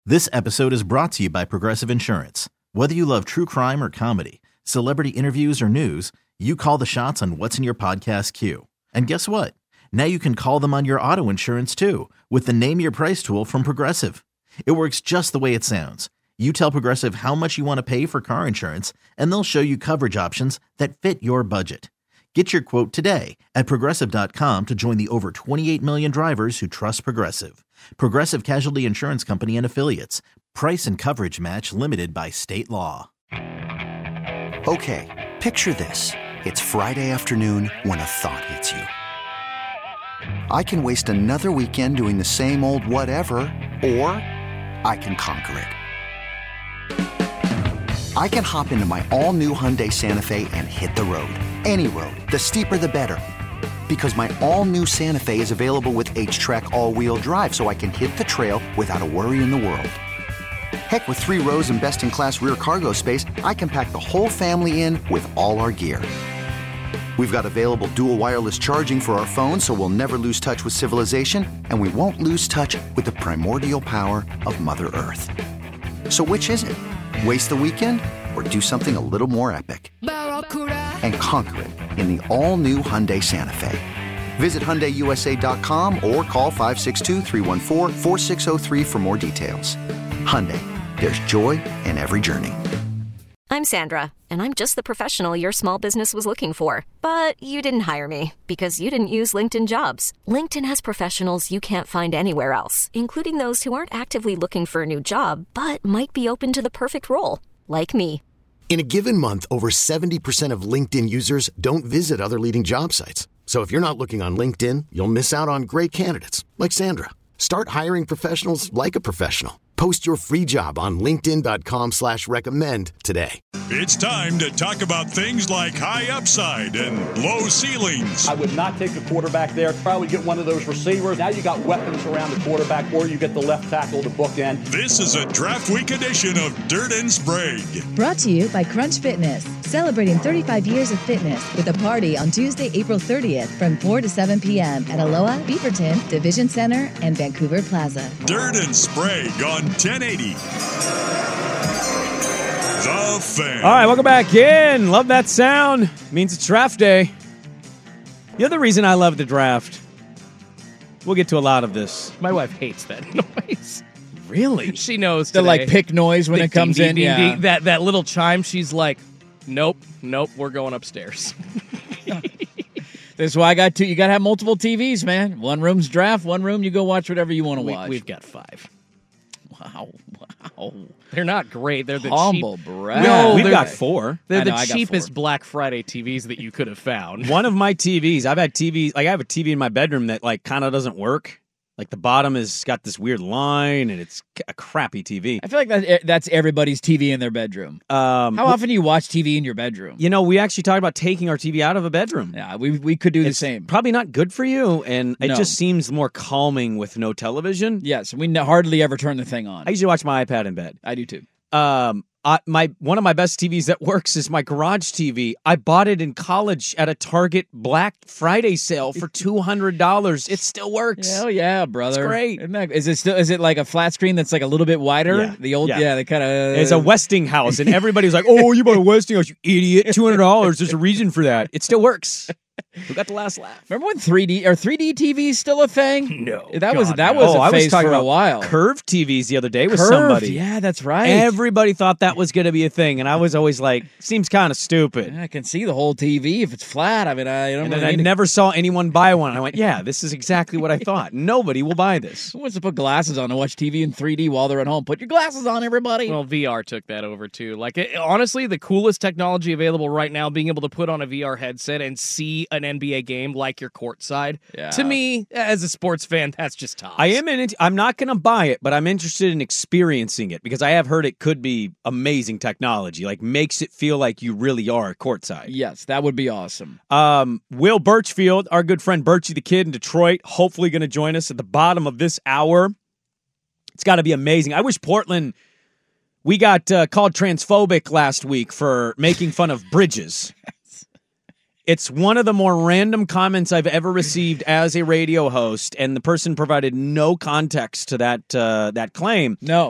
This episode is brought to you by Progressive Insurance. Whether you love true crime or comedy, celebrity interviews or news, you call the shots on what's in your podcast queue. And guess what? Now you can call them on your auto insurance too with the Name Your Price tool from Progressive. It works just the way it sounds. You tell Progressive how much you want to pay for car insurance, and they'll show you coverage options that fit your budget. Get your quote today at Progressive.com to join the over 28 million drivers who trust Progressive. Progressive Casualty Insurance Company and Affiliates. Price and coverage match limited by state law. Okay, picture this. It's Friday afternoon when a thought hits you. I can waste another weekend doing the same old whatever, or I can conquer it. I can hop into my all-new Hyundai Santa Fe and hit the road. Any road. The steeper, the better. Because my all-new Santa Fe is available with H-Track all-wheel drive, so I can hit the trail without a worry in the world. Heck, with 3 rows and best-in-class rear cargo space, I can pack the whole family in with all our gear. We've got available dual wireless charging for our phones, so we'll never lose touch with civilization, and we won't lose touch with the primordial power of Mother Earth. So which is it? Waste the weekend or do something a little more epic? And conquer it in the all-new Hyundai Santa Fe. Visit HyundaiUSA.com or call 562-314-4603 for more details. Hyundai, there's joy in every journey. I'm Sandra, and I'm just the professional your small business was looking for. But you didn't hire me because you didn't use LinkedIn Jobs. LinkedIn has professionals you can't find anywhere else, including those who aren't actively looking for a new job, but might be open to the perfect role, like me. In a given month, over 70% of LinkedIn users don't visit other leading job sites. So if you're not looking on LinkedIn, you'll miss out on great candidates like Sandra. Start hiring professionals like a professional. Post your free job on linkedin.com/recommend today. It's time to talk about things like high upside and low ceilings. I would not take a quarterback there. Probably get one of those receivers. Now you got weapons around the quarterback, or you get the left tackle to bookend. This is a draft week edition of Dirt and Sprague. Brought to you by Crunch Fitness, celebrating 35 years of fitness with a party on Tuesday, April 30th from 4 to 7 p.m. at Aloha, Beaverton, Division Center, and Vancouver Plaza. Dirt and Sprague on 1080. The Fan. All right, welcome back in. Love that sound. Means it's draft day. The other reason I love the draft, we'll get to a lot of this. My wife hates that noise. Really? She knows The today. pick noise when it comes in. Yeah. That little chime, she's like, nope, we're going upstairs. That's why I got two. You got to have multiple TVs, man. One room's draft, one room you go watch whatever you want to watch. We've got 5. Wow. They're not great. They're the humble cheap. brag. No, we've got 4. They're the I got cheapest 4. Black Friday TVs that you could have found. One of my TVs, I've had TVs, like I have a TV in my bedroom that like kind of doesn't work. Like the bottom has got this weird line, and it's a crappy TV. I feel like that's everybody's TV in their bedroom. How often do you watch TV in your bedroom? You know, we actually talked about taking our TV out of a bedroom. Yeah, we could do the It's same. Probably not good for you, and it No. just seems more calming with no television. Yes, we hardly ever turn the thing on. I usually watch my iPad in bed. I do too. One of my best TVs that works is my garage TV. I bought it in college at a Target Black Friday sale for $200. It still works. Hell yeah, brother! It's great. Is it like a flat screen that's like a little bit wider? Yeah. The old, Yeah. they kind of. It's a Westinghouse, and everybody's like, "Oh, you bought a Westinghouse, you idiot! $200. There's a reason for that. It still works." Who got the last laugh? Remember when 3D TVs still a thing? No, that was no. a phase talking for a about while. Curved TVs the other day with Curved, somebody. yeah, that's right. Everybody thought that was going to be a thing, and I was always like, "Seems kind of stupid." I can see the whole TV if it's flat. I mean, I don't. And really then I need never saw anyone buy one. I went, "Yeah, this is exactly what I thought. Nobody will buy this." Who wants to put glasses on to watch TV in 3D while they're at home? Put your glasses on, everybody. Well, VR took that over too. Honestly, the coolest technology available right now, being able to put on a VR headset and see an NBA game like you're courtside. Yeah. To me, as a sports fan, that's just tops. I am in it. I'm not going to buy it, but I'm interested in experiencing it because I have heard it could be amazing technology. Like makes it feel like you really are courtside. Yes, that would be awesome. Will Birchfield, our good friend Birchie the Kid in Detroit, hopefully going to join us at the bottom of this hour. It's got to be amazing. I wish Portland. We got called transphobic last week for making fun of bridges. It's one of the more random comments I've ever received as a radio host, and the person provided no context to that claim. No.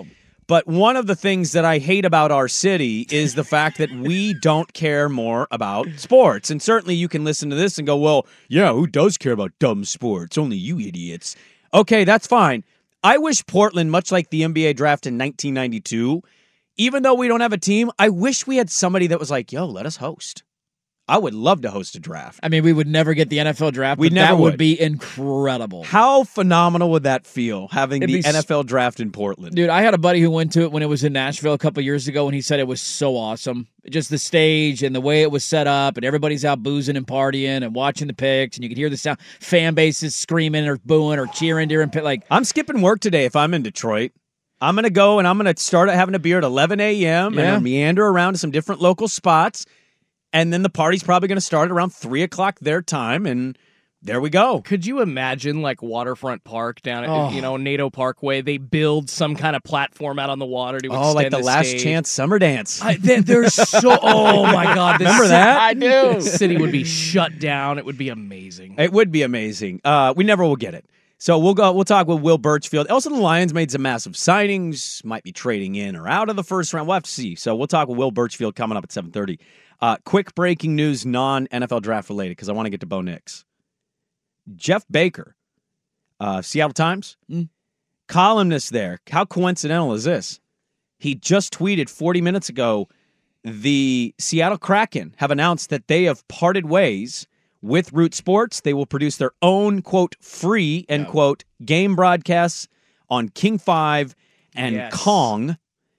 But one of the things that I hate about our city is the fact that we don't care more about sports. And certainly you can listen to this and go, well, yeah, who does care about dumb sports? Only you idiots. Okay, that's fine. I wish Portland, much like the NBA draft in 1992, even though we don't have a team, I wish we had somebody that was like, yo, let us host. I would love to host a draft. I mean, we would never get the NFL draft, We but never that would would. be incredible. How phenomenal would that feel, having It'd the be s- NFL draft in Portland? Dude, I had a buddy who went to it when it was in Nashville a couple years ago, and he said it was so awesome. Just the stage and the way it was set up, and everybody's out boozing and partying and watching the picks, and you could hear the sound. Fan bases screaming or booing or cheering during like. I'm skipping work today if I'm in Detroit. I'm going to go and I'm going to start having a beer at 11 a.m. and I'll meander around to some different local spots. And then the party's probably going to start around 3 o'clock their time, and there we go. Could you imagine like Waterfront Park down at NATO Parkway? They build some kind of platform out on the water to extend like the Last stage. Chance Summer Dance. There's so. Oh my God! Remember that? I do. The city would be shut down. It would be amazing. It would be amazing. We never will get it. So we'll talk with Will Birchfield. Also, the Lions made some massive signings, might be trading in or out of the first round. We'll have to see. So we'll talk with Will Birchfield coming up at 7:30. Quick breaking news, non-NFL draft related, because I want to get to Bo Nix. Jeff Baker, Seattle Times, columnist there. How coincidental is this? He just tweeted 40 minutes ago, the Seattle Kraken have announced that they have parted ways with Root Sports. They will produce their own, quote, free, end quote, game broadcasts on King 5 and Kong.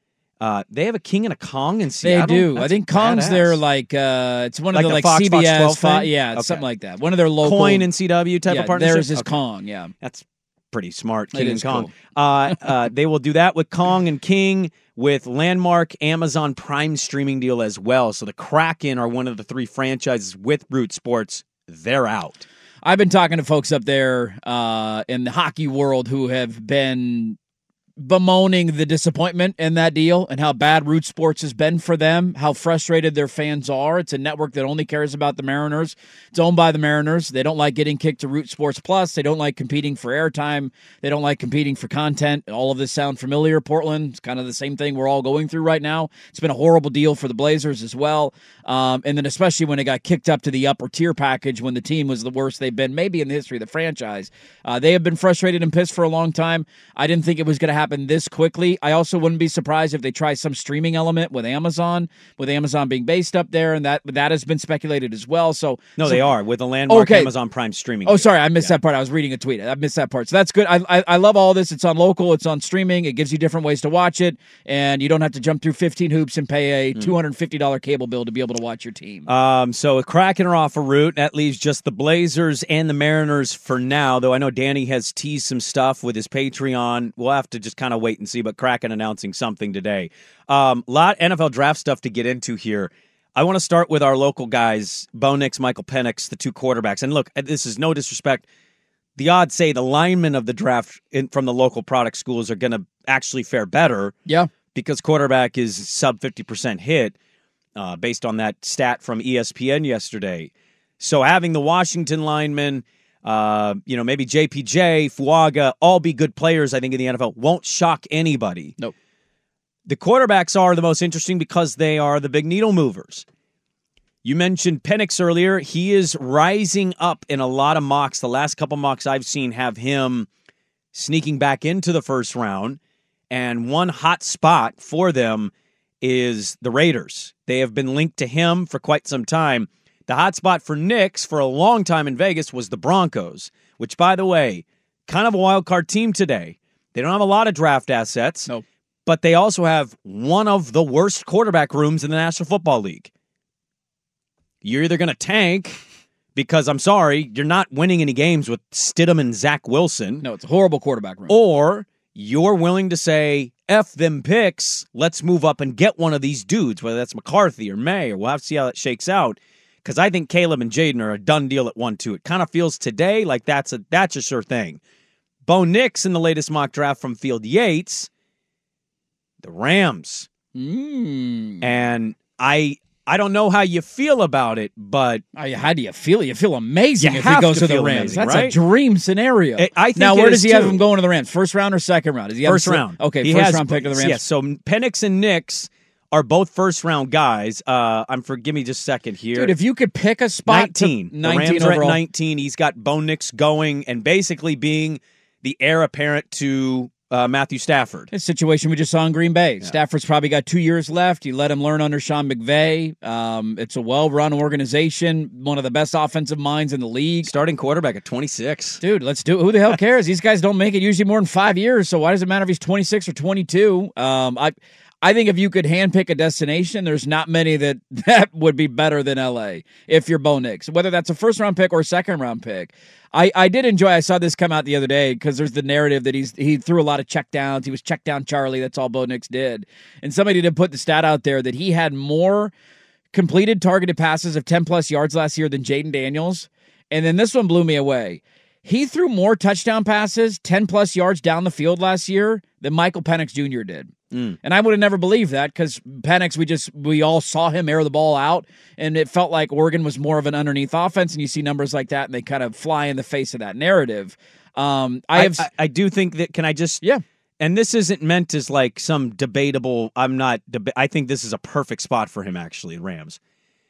They have a King and a Kong in Seattle? They do. That's I think Kong's badass. their it's one of Like the the like Fox, Fox CBS, 12 thing? yeah, Okay. something like that. One of their local Coin and CW type of partnership? Theirs is Okay. Kong, yeah. That's pretty smart, It King and is Kong. They will do that with Kong and King, with Landmark Amazon Prime streaming deal as well. So the Kraken are one of the 3 franchises with Root Sports. They're out. I've been talking to folks up there in the hockey world who have been bemoaning the disappointment in that deal and how bad Root Sports has been for them, how frustrated their fans are. It's a network that only cares about the Mariners. It's owned by the Mariners. They don't like getting kicked to Root Sports Plus. They don't like competing for airtime. They don't like competing for content. All of this sound familiar, Portland? It's kind of the same thing we're all going through right now. It's been a horrible deal for the Blazers as well. And then especially when it got kicked up to the upper tier package when the team was the worst they've been maybe in the history of the franchise. They have been frustrated and pissed for a long time. I didn't think it was going to happen this quickly. I also wouldn't be surprised if they try some streaming element with Amazon being based up there, and that has been speculated as well. No, they are, with the Landmark Amazon Prime streaming Oh, deal. sorry, I missed that part. I was reading a tweet. I missed that part. So that's good. I love all this. It's on local. It's on streaming. It gives you different ways to watch it, and you don't have to jump through 15 hoops and pay a $250 cable bill to be able to watch your team. So a Kraken are off a route. That leaves just the Blazers and the Mariners for now, though I know Danny has teased some stuff with his Patreon. We'll have to just kind of wait and see, but Kraken announcing something today. Lot NFL draft stuff to get into here. I want to start with our local guys, Bo Nix, Michael Penix, the 2 quarterbacks. And look, this is no disrespect. The odds say the linemen of the draft from the local product schools are going to actually fare better. Yeah. Because quarterback is sub 50% hit based on that stat from ESPN yesterday. So having the Washington linemen, maybe JPJ, Fuaga, all be good players, I think, in the NFL, won't shock anybody. Nope. The quarterbacks are the most interesting because they are the big needle movers. You mentioned Penix earlier. He is rising up in a lot of mocks. The last couple mocks I've seen have him sneaking back into the first round. And one hot spot for them is the Raiders. They have been linked to him for quite some time. The hot spot for Nix for a long time in Vegas was the Broncos, which, by the way, kind of a wild card team today. They don't have a lot of draft assets, Nope. but they also have one of the worst quarterback rooms in the National Football League. You're either going to tank because, I'm sorry, you're not winning any games with Stidham and Zach Wilson. No, it's a horrible quarterback room. Or you're willing to say, F them picks, let's move up and get one of these dudes, whether that's McCarthy or May, or we'll have to see how that shakes out. Because I think Caleb and Jaden are a done deal at 1-2. It kind of feels today like that's a sure thing. Bo Nix in the latest mock draft from Field Yates, the Rams. And I I don't know how you feel about it, but how do you feel? You feel amazing if he have goes to to the feel Rams. amazing, That's right? a dream scenario. I think now, it where is does he have too. him going to the Rams? First round or second round? Does he have First round. Okay, he first round pick of the Rams. Yeah, so Penix and Nix are both first-round guys. Give me just a second here. Dude, if you could pick a spot 19. to 19 the Rams overall. are at 19. He's got Bo Nix going and basically being the heir apparent to Matthew Stafford. A situation we just saw in Green Bay. Yeah. Stafford's probably got 2 years left. You let him learn under Sean McVay. It's a well-run organization, one of the best offensive minds in the league. Starting quarterback at 26. Dude, let's do it. Who the hell cares? These guys don't make it usually more than 5 years, so why does it matter if he's 26 or 22? I think if you could handpick a destination, there's not many that would be better than L.A. if you're Bo Nix, whether that's a first-round pick or a second-round pick. I did enjoy, I saw this come out the other day because there's the narrative that he threw a lot of checkdowns. He was check down Charlie. That's all Bo Nix did. And somebody did put the stat out there that he had more completed targeted passes of 10-plus yards last year than Jaden Daniels. And then this one blew me away. He threw more touchdown passes, 10-plus yards down the field last year than Michael Penix Jr. did. And I would have never believed that because Penix, we all saw him air the ball out, and it felt like Oregon was more of an underneath offense, and you see numbers like that, and they kind of fly in the face of that narrative. I do think that, can I just... Yeah. And this isn't meant as like some debatable, I think this is a perfect spot for him, actually, Rams.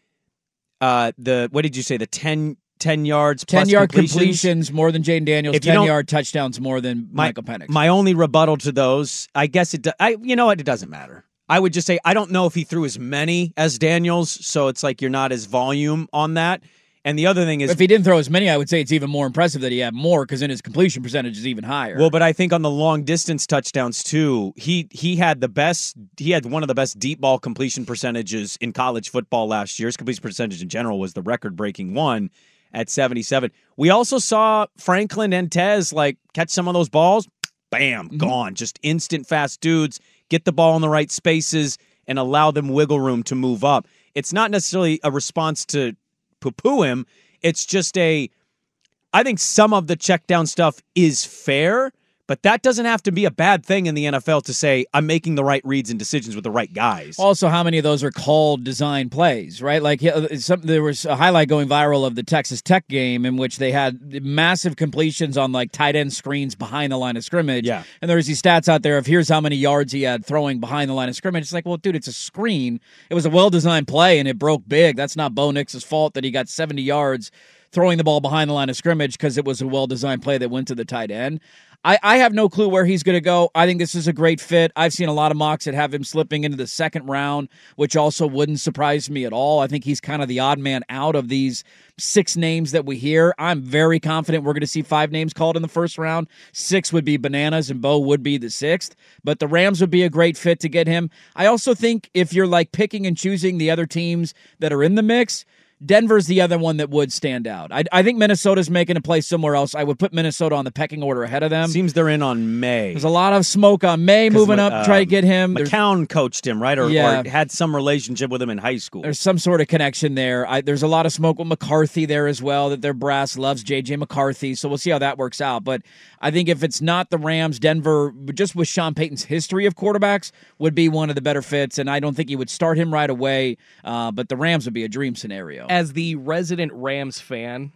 What did you say, the 10 yards plus 10-yard completions more than Jaden Daniels, 10-yard touchdowns more than Michael Penix. My only rebuttal to those, I guess you know what, it doesn't matter. I would just say I don't know if he threw as many as Daniels, so it's like you're not as volume on that. And the other thing is, if he didn't throw as many, I would say it's even more impressive that he had more because then his completion percentage is even higher. Well, but I think on the long distance touchdowns too, he had one of the best deep ball completion percentages in college football last year. His completion percentage in general was the record-breaking one at 77. We also saw Franklin and Tez catch some of those balls. Bam, gone. Just instant fast dudes. Get the ball in the right spaces and allow them wiggle room to move up. It's not necessarily a response to poo-poo him. It's just I think some of the check down stuff is fair, but that doesn't have to be a bad thing in the NFL to say, I'm making the right reads and decisions with the right guys. Also, how many of those are called design plays, right? There was a highlight going viral of the Texas Tech game in which they had massive completions on tight end screens behind the line of scrimmage. Yeah. And there's these stats out there of here's how many yards he had throwing behind the line of scrimmage. It's like, well, dude, it's a screen. It was a well-designed play and it broke big. That's not Bo Nix's fault that he got 70 yards throwing the ball behind the line of scrimmage because it was a well-designed play that went to the tight end. I have no clue where he's going to go. I think this is a great fit. I've seen a lot of mocks that have him slipping into the second round, which also wouldn't surprise me at all. I think he's kind of the odd man out of these 6 names that we hear. I'm very confident we're going to see 5 names called in the first round. 6 would be bananas, and Bo would be the 6th. But the Rams would be a great fit to get him. I also think if you're picking and choosing the other teams that are in the mix, Denver's the other one that would stand out. I think Minnesota's making a play somewhere else. I would put Minnesota on the pecking order ahead of them. Seems they're in on May. There's a lot of smoke on May moving up, try to get him. McCown coached him, right? Or had some relationship with him in high school. There's some sort of connection there. There's a lot of smoke with McCarthy there as well, that their brass loves J.J. McCarthy, so we'll see how that works out. But I think if it's not the Rams, Denver, just with Sean Payton's history of quarterbacks, would be one of the better fits, and I don't think he would start him right away, but the Rams would be a dream scenario. As the resident Rams fan,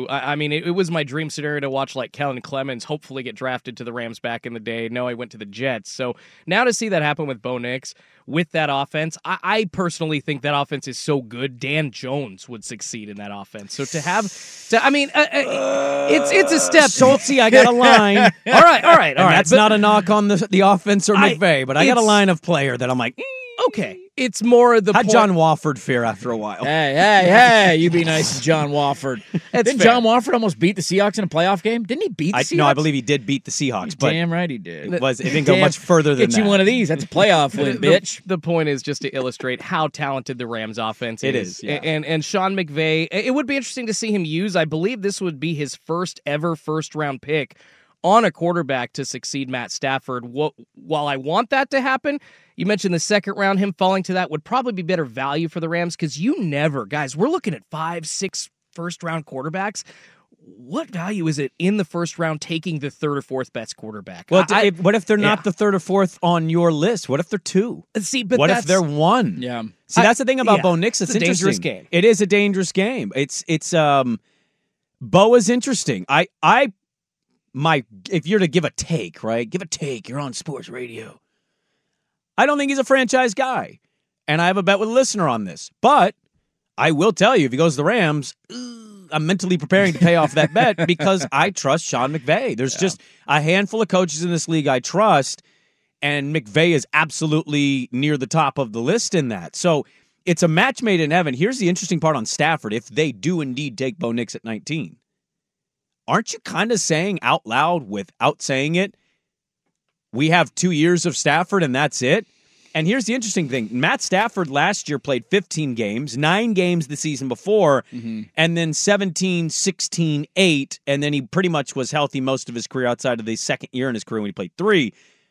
it was my dream scenario to watch Kellen Clemens hopefully get drafted to the Rams back in the day. No, I went to the Jets. So now to see that happen with Bo Nix, with that offense, I personally think that offense is so good, Dan Jones would succeed in that offense. So it's a step. Schultze, I got a line. All right. That's not a knock on the offense or McVay, but I got a line of player that I'm like, okay. It's more the How'd point. John Wofford fare after a while? Hey, you be nice to John Wofford. Didn't John Wofford almost beat the Seahawks in a playoff game? Didn't he beat the Seahawks? No, I believe he did beat the Seahawks. But damn right he did. It didn't go much further than that. Get you one of these. That's a playoff win, bitch. The point is just to illustrate how talented the Rams offense is. It is, yeah. And Sean McVay, it would be interesting to see him use. I believe this would be his first ever first-round pick on a quarterback to succeed Matt Stafford. While I want that to happen, you mentioned the second round, him falling to that would probably be better value for the Rams because guys, we're looking at 5-6 first-round quarterbacks. What value is it in the first round taking the third or fourth best quarterback? Well, what if they're not the third or fourth on your list? What if they're 2? See, but what if they're 1? Yeah. See, that's the thing about Bo Nix. It's a dangerous game. It is a dangerous game. Bo is interesting. If you're to give a take, right? Give a take. You're on sports radio. I don't think he's a franchise guy. And I have a bet with a listener on this. But I will tell you, if he goes to the Rams, I'm mentally preparing to pay off that bet because I trust Sean McVay. There's just a handful of coaches in this league I trust, and McVay is absolutely near the top of the list in that. So it's a match made in heaven. Here's the interesting part on Stafford. If they do indeed take Bo Nix at 19, aren't you kind of saying out loud without saying it, we have 2 years of Stafford and that's it? And here's the interesting thing. Matt Stafford last year played 15 games, 9 games the season before, and then 17, 16, 8, and then he pretty much was healthy most of his career outside of the second year in his career when he played 3.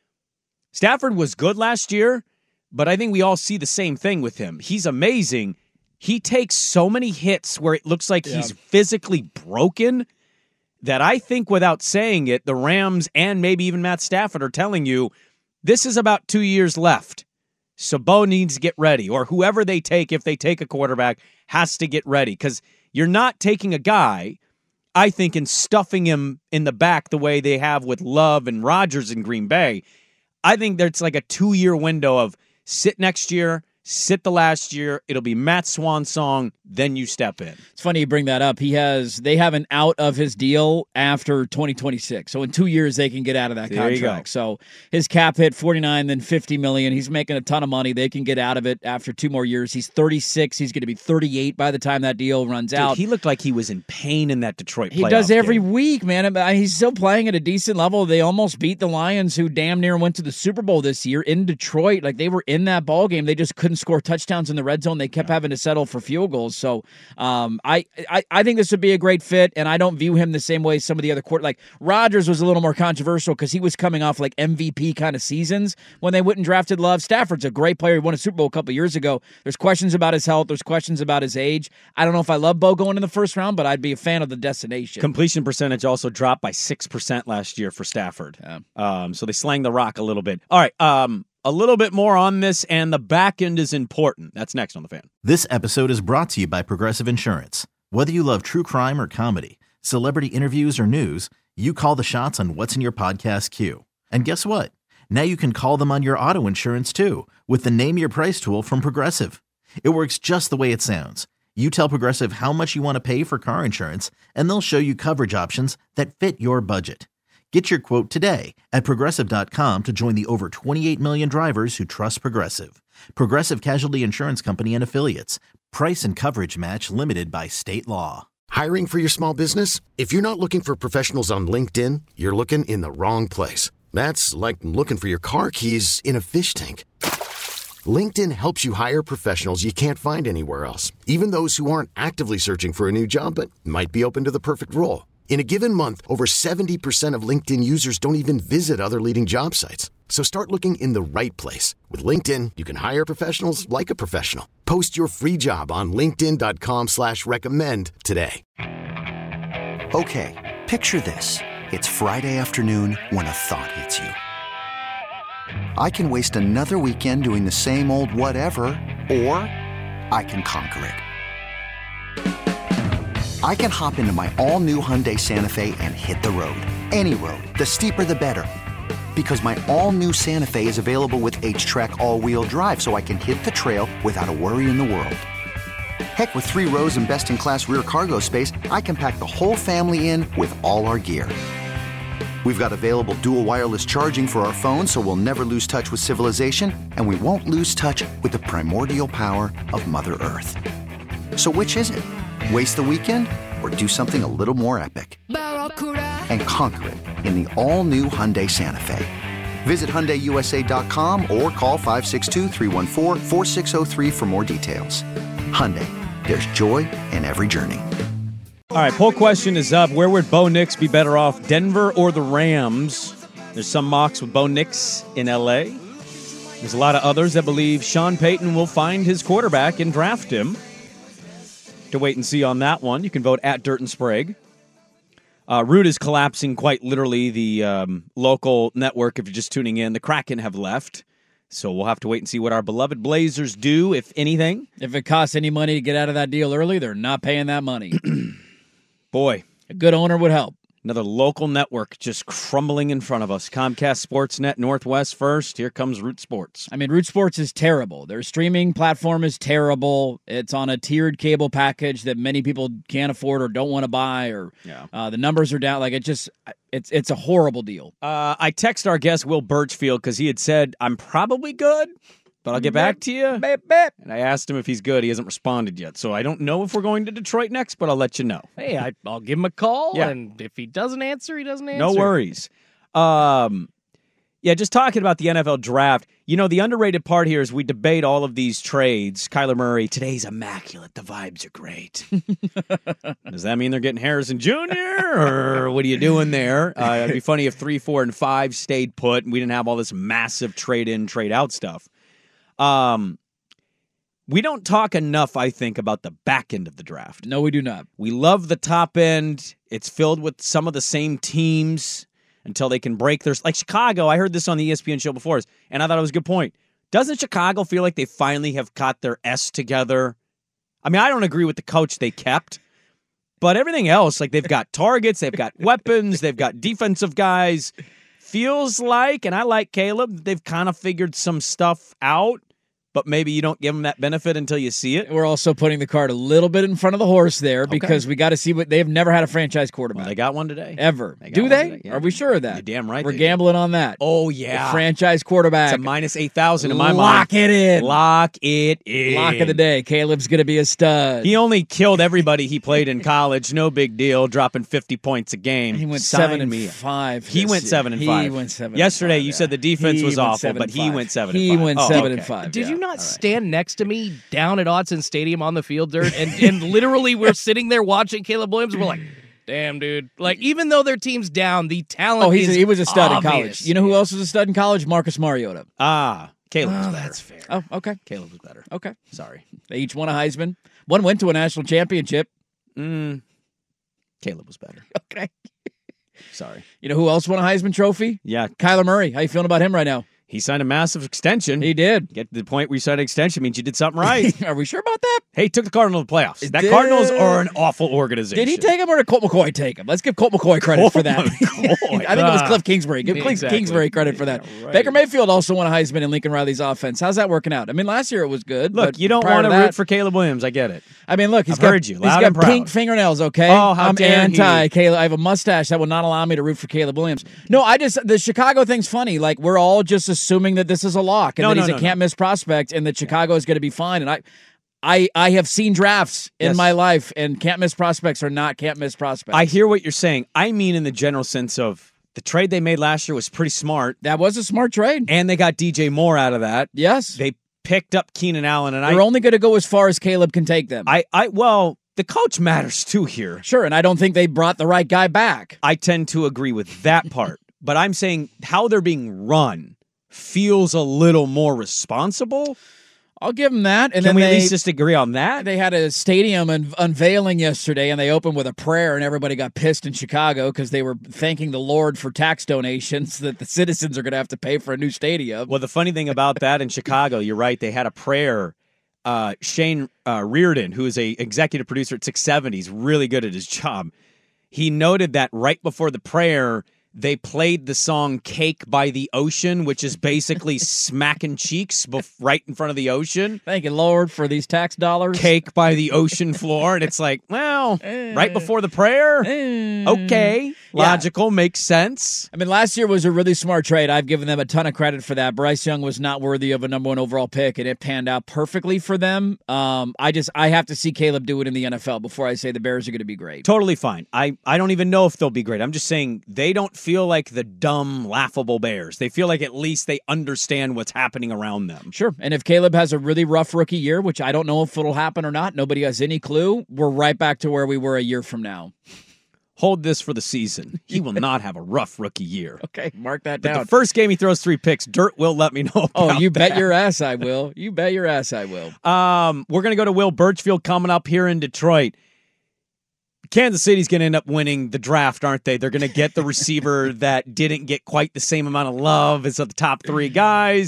Stafford was good last year, but I think we all see the same thing with him. He's amazing. He takes so many hits where it looks like he's physically broken that I think without saying it, the Rams and maybe even Matt Stafford are telling you, this is about 2 years left. So Bo needs to get ready, or whoever they take, if they take a quarterback, has to get ready. Because you're not taking a guy, I think, and stuffing him in the back the way they have with Love and Rodgers in Green Bay. I think there's like a 2-year window of sit next year, sit the last year. It'll be Matt Swan's song, then you step in. It's funny you bring that up. They have an out of his deal after 2026. So in 2 years they can get out of that contract. So his cap hit 49, then 50 million. He's making a ton of money. They can get out of it after 2 more years. He's 36. He's going to be 38 by the time that deal runs out. He looked like he was in pain in that Detroit playoff He does every game. week, man. He's still playing at a decent level. They almost beat the Lions, who damn near went to the Super Bowl this year in Detroit. Like, they were in that ball game. They just couldn't score touchdowns in the red zone. They kept having to settle for field goals. So I think this would be a great fit, and I don't view him the same way as some of the other like Rodgers was a little more controversial because he was coming off like MVP kind of seasons when they went and drafted Love. Stafford's a great player. He won a Super Bowl a couple of years ago. There's questions about his health. There's questions about his age. I don't know if I love Bo going in the first round, but I'd be a fan of the destination. Completion percentage also dropped by 6% last year for Stafford. Yeah. So they slang the rock a little bit. All right. A little bit more on this, and the back end is important. That's next on The Fan. This episode is brought to you by Progressive Insurance. Whether you love true crime or comedy, celebrity interviews or news, you call the shots on what's in your podcast queue. And guess what? Now you can call them on your auto insurance too with the Name Your Price tool from Progressive. It works just the way it sounds. You tell Progressive how much you want to pay for car insurance, and they'll show you coverage options that fit your budget. Get your quote today at Progressive.com to join the over 28 million drivers who trust Progressive. Progressive Casualty Insurance Company and Affiliates. Price and coverage match limited by state law. Hiring for your small business? If you're not looking for professionals on LinkedIn, you're looking in the wrong place. That's like looking for your car keys in a fish tank. LinkedIn helps you hire professionals you can't find anywhere else, even those who aren't actively searching for a new job but might be open to the perfect role. In a given month, over 70% of LinkedIn users don't even visit other leading job sites. So start looking in the right place. With LinkedIn, you can hire professionals like a professional. Post your free job on linkedin.com/recommend today. Okay, picture this. It's Friday afternoon when a thought hits you. I can waste another weekend doing the same old whatever, or I can conquer it. I can hop into my all-new Hyundai Santa Fe and hit the road. Any road. The steeper, the better. Because my all-new Santa Fe is available with H-Track all-wheel drive, so I can hit the trail without a worry in the world. Heck, with 3 rows and best-in-class rear cargo space, I can pack the whole family in with all our gear. We've got available dual wireless charging for our phones, so we'll never lose touch with civilization, and we won't lose touch with the primordial power of Mother Earth. So which is it? Waste the weekend or do something a little more epic? And conquer it in the all-new Hyundai Santa Fe. Visit HyundaiUSA.com or call 562-314-4603 for more details. Hyundai, there's joy in every journey. All right, poll question is up. Where would Bo Nix be better off, Denver or the Rams? There's some mocks with Bo Nix in L.A. There's a lot of others that believe Sean Payton will find his quarterback and draft him. To wait and see on that one. You can vote at Dirt and Sprague. Root is collapsing quite literally. The local network, if you're just tuning in, the Kraken have left. So we'll have to wait and see what our beloved Blazers do, if anything. If it costs any money to get out of that deal early, they're not paying that money. Boy. A good owner would help. Another local network just crumbling in front of us. Comcast Sportsnet Northwest first. Here comes Root Sports. I mean, Root Sports is terrible. Their streaming platform is terrible. It's on a tiered cable package that many people can't afford or don't want to buy. Or the numbers are down. Like it's a horrible deal. I text our guest Will Birchfield because he had said I'm probably good, but I'll get back to you. Beep, beep. And I asked him if he's good. He hasn't responded yet. So I don't know if we're going to Detroit next, but I'll let you know. Hey, I'll give him a call, Yeah. and if he doesn't answer, he doesn't answer. No worries. Just talking about the NFL draft. You know, the underrated part here is we debate all of these trades. Kyler Murray, today's immaculate. The vibes are great. Does that mean they're getting Harrison Jr., or what are you doing there? It'd be funny if 3, 4, and 5 stayed put and we didn't have all this massive trade-in, trade-out stuff. We don't talk enough, I think, about the back end of the draft. No, we do not. We love the top end. It's filled with some of the same teams until they can break their... Like Chicago, I heard this on the ESPN show before, and I thought it was a good point. Doesn't Chicago feel like they finally have got their S together? I mean, I don't agree with the coach they kept, but everything else, like they've got targets, they've got weapons, they've got defensive guys. Feels like, and I like Caleb, they've kind of figured some stuff out, but maybe you don't give them that benefit until you see it. We're also putting the cart a little bit in front of the horse there because we got to see what they've never had a franchise quarterback. Well, they got one today. Ever. Do they? Today, yeah. Are we sure of that? You're damn right. We're gambling on that. Oh, yeah. The franchise quarterback. It's a minus 8,000 in my mind. Lock it in. Lock it in. Lock of the day. Caleb's going to be a stud. He only killed everybody he played in college. No big deal. Dropping 50 points a game. He went Sign 7-5. He went 7-5. He went 7-5. Yesterday, you said the defense was awful, but he went 7-5. He went 7-5. Did you not stand next to me down at Autzen Stadium on the field dirt, and literally we're sitting there watching Caleb Williams, and we're like, damn, dude. Like, even though their team's down, the talent he was a stud obvious. in college. You know who else was a stud in college? Marcus Mariota. Caleb was better. That's fair. Oh, okay. Caleb was better. Okay. Sorry. They each won a Heisman. One went to a national championship. Caleb was better. Okay. Sorry. You know who else won a Heisman Trophy? Yeah. Kyler Murray. How you feeling about him right now? He signed a massive extension. He did. Get to the point where you signed an extension means you did something right. Are we sure about that? Hey, he took the Cardinals to the playoffs. Cardinals are an awful organization. Did he take him or did Colt McCoy take him? Let's give Colt McCoy credit for that. I think it was Cliff Kingsbury. Give Kingsbury credit for that. Yeah, right. Baker Mayfield also won a Heisman in Lincoln Riley's offense. How's that working out? I mean, last year it was good. Look, but you don't prior want to to root that, for Caleb Williams. I get it. I mean, look, he's I've heard you, loud got and proud. pink fingernails, okay? Oh, how I'm dare anti Caleb. I have a mustache that will not allow me to root for Caleb Williams. No, the Chicago thing's funny. Like, we're all just assuming that this is a lock and that he's a can't-miss prospect and that Chicago is going to be fine. And I have seen drafts in my life, and can't-miss prospects are not can't-miss prospects. I hear what you're saying. I mean in the general sense of the trade they made last year was pretty smart. That was a smart trade. And they got DJ Moore out of that. Yes. They picked up Keenan Allen. And they're only going to go as far as Caleb can take them. Well, the coach matters too here. Sure, and I don't think they brought the right guy back. I tend to agree with that part. But I'm saying how they're being run feels a little more responsible. I'll give them that. And Can we at least just agree on that? They had a stadium unveiling yesterday, and they opened with a prayer, and everybody got pissed in Chicago because they were thanking the Lord for tax donations that the citizens are going to have to pay for a new stadium. Well, the funny thing about that in Chicago, you're right, they had a prayer. Shane Reardon, who is a executive producer at 670, is really good at his job. He noted that right before the prayer, they played the song Cake by the Ocean, which is basically smacking cheeks right in front of the ocean. Thank you, Lord, for these tax dollars. Cake by the ocean floor. And it's like, well, right before the prayer? Okay. Logical. Makes sense. I mean, last year was a really smart trade. I've given them a ton of credit for that. Bryce Young was not worthy of a number 1 overall pick, and it panned out perfectly for them. I have to see Caleb do it in the NFL before I say the Bears are going to be great. Totally fine. I don't even know if they'll be great. I'm just saying they don't feel like the dumb, laughable Bears. They feel like at least they understand what's happening around them. Sure. And if Caleb has a really rough rookie year, which I don't know if it'll happen or not, nobody has any clue, we're right back to where we were a year from now. Hold this for the season. He will not have a rough rookie year. Okay, mark that But down. the first game he throws 3 picks, Dirt will let me know about you that. bet your ass I will. You bet your ass I will. We're going to go to Will Birchfield coming up here in Detroit. Kansas City's going to end up winning the draft, aren't they? They're going to get the receiver that didn't get quite the same amount of love as the top 3 guys.